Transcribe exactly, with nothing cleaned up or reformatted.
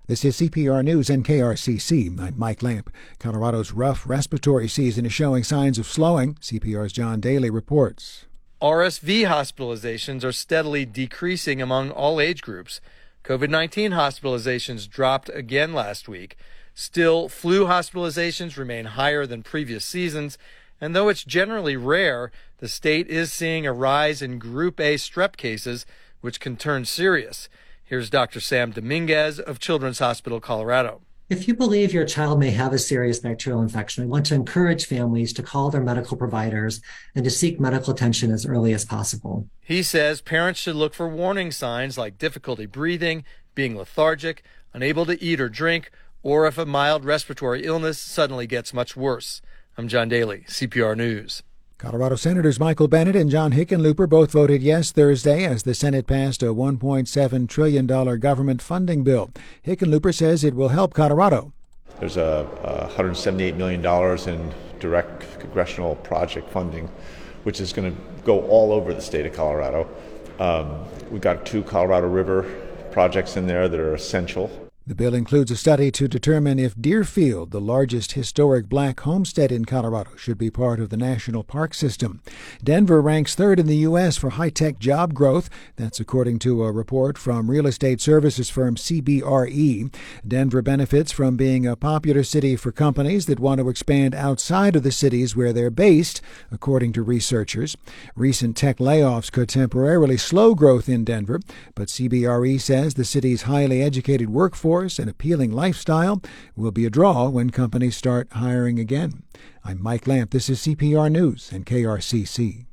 This is C P R News and K R C C. I'm Mike Lamp. Colorado's rough respiratory season is showing signs of slowing. C P R's John Daly reports. R S V hospitalizations are steadily decreasing among all age groups. COVID nineteen hospitalizations dropped again last week. Still, flu hospitalizations remain higher than previous seasons, and though it's generally rare, the state is seeing a rise in Group A strep cases, which can turn serious. Here's Doctor Sam Dominguez of Children's Hospital Colorado. If you believe your child may have a serious bacterial infection, we want to encourage families to call their medical providers and to seek medical attention as early as possible. He says parents should look for warning signs like difficulty breathing, being lethargic, unable to eat or drink, or if a mild respiratory illness suddenly gets much worse. I'm John Daly, C P R News. Colorado Senators Michael Bennet and John Hickenlooper both voted yes Thursday as the Senate passed a one point seven trillion dollars government funding bill. Hickenlooper says it will help Colorado. There's a, a one hundred seventy-eight million dollars in direct congressional project funding, which is going to go all over the state of Colorado. Um, we've got two Colorado River projects in there that are essential. The bill includes a study to determine if Deerfield, the largest historic black homestead in Colorado, should be part of the national park system. Denver ranks third in the U S for high-tech job growth. That's according to a report from real estate services firm C B R E. Denver benefits from being a popular city for companies that want to expand outside of the cities where they're based, according to researchers. Recent tech layoffs could temporarily slow growth in Denver, but C B R E says the city's highly educated workforce and appealing lifestyle will be a draw when companies start hiring again. I'm Mike Lamp. This is C P R News and K R C C.